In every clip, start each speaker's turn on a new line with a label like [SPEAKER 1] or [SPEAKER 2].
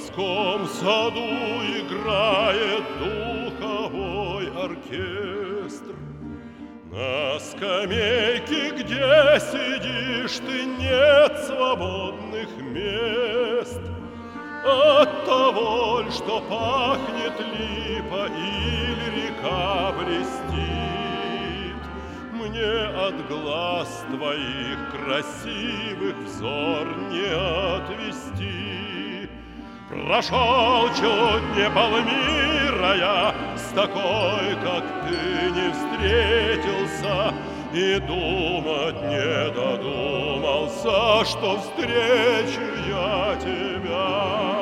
[SPEAKER 1] городском саду играет духовой оркестр. На скамейке, где сидишь ты, нет свободных мест. От того, что пахнет липа или река блестит, мне от глаз твоих красивых взор не отвести. Прошел чуть не полмира я, с такой, как ты, не встретился, и думать не додумался, что встречу я тебя.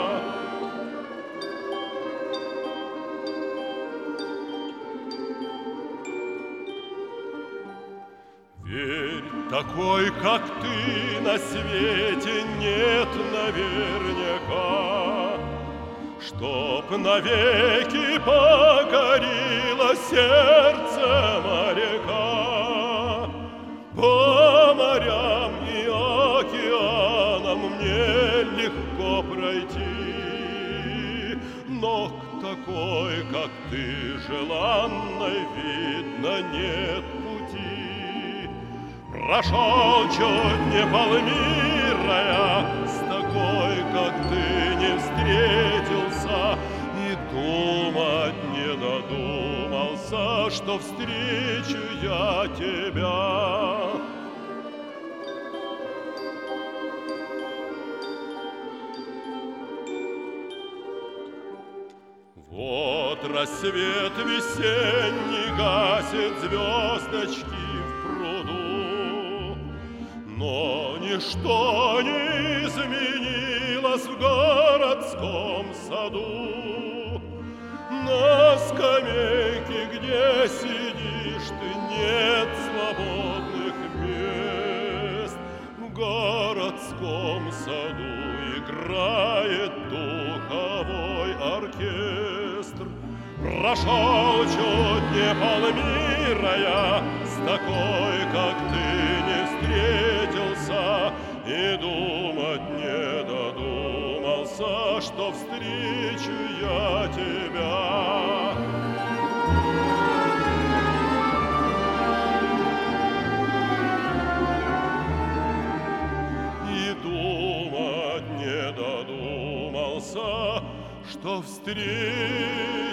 [SPEAKER 1] Верь, такой, как ты, на свете нет наверняка, чтоб навеки покорило сердце моряка. По морям и океанам мне легко пройти, но к такой, как ты, желанной, видно, нет пути. Прошел чуть не полмира я, с такой, как ты, не встретился, и думать не додумался, что встречу я тебя. Вот рассвет весенний гасит звездочки в пруду, но ничто не изменилось в городском саду. На скамейке, где сидишь ты, нет свободных мест. В городском саду играет духовой оркестр. Прошел чуть не полмира я, с такой, как ты, не встретился, и думать не додумался, что встречу я тебя. И думать не додумался, что встречу